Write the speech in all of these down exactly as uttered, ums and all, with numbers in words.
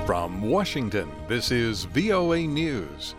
From Washington, this is V O A News.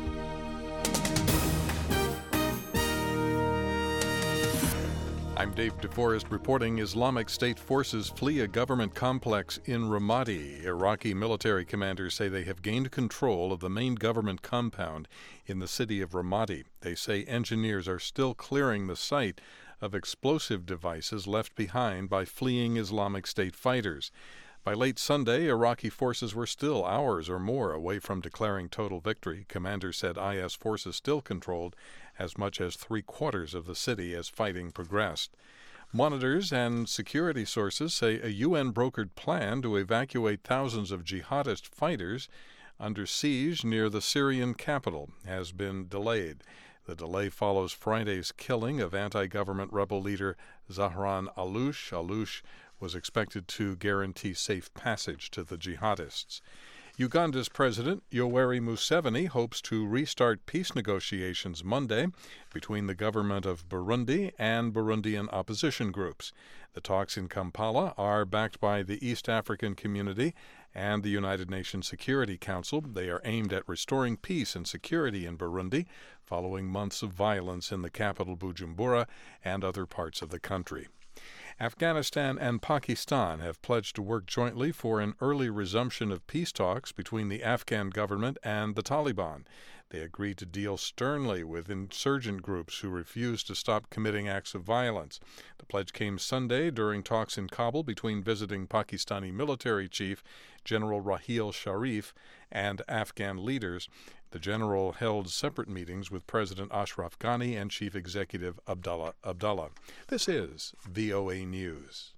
I'm Dave DeForest reporting Islamic State forces flee a government complex in Ramadi. Iraqi military commanders say they have gained control of the main government compound in the city of Ramadi. They say engineers are still clearing the site of explosive devices left behind by fleeing Islamic State fighters. By late Sunday, Iraqi forces were still hours or more away from declaring total victory. Commanders said I S forces still controlled as much as three-quarters of the city as fighting progressed. Monitors and security sources say a U N-brokered plan to evacuate thousands of jihadist fighters under siege near the Syrian capital has been delayed. The delay follows Friday's killing of anti-government rebel leader Zahran Allouche. Allouche was expected to guarantee safe passage to the jihadists. Uganda's President Yoweri Museveni hopes to restart peace negotiations Monday between the government of Burundi and Burundian opposition groups. The talks in Kampala are backed by the East African Community and the United Nations Security Council. They are aimed at restoring peace and security in Burundi following months of violence in the capital Bujumbura and other parts of the country. Afghanistan and Pakistan have pledged to work jointly for an early resumption of peace talks between the Afghan government and the Taliban. They agreed to deal sternly with insurgent groups who refuse to stop committing acts of violence. The pledge came Sunday during talks in Kabul between visiting Pakistani military chief General Raheel Sharif and Afghan leaders. The general held separate meetings with President Ashraf Ghani and Chief Executive Abdullah Abdullah. This is V O A News.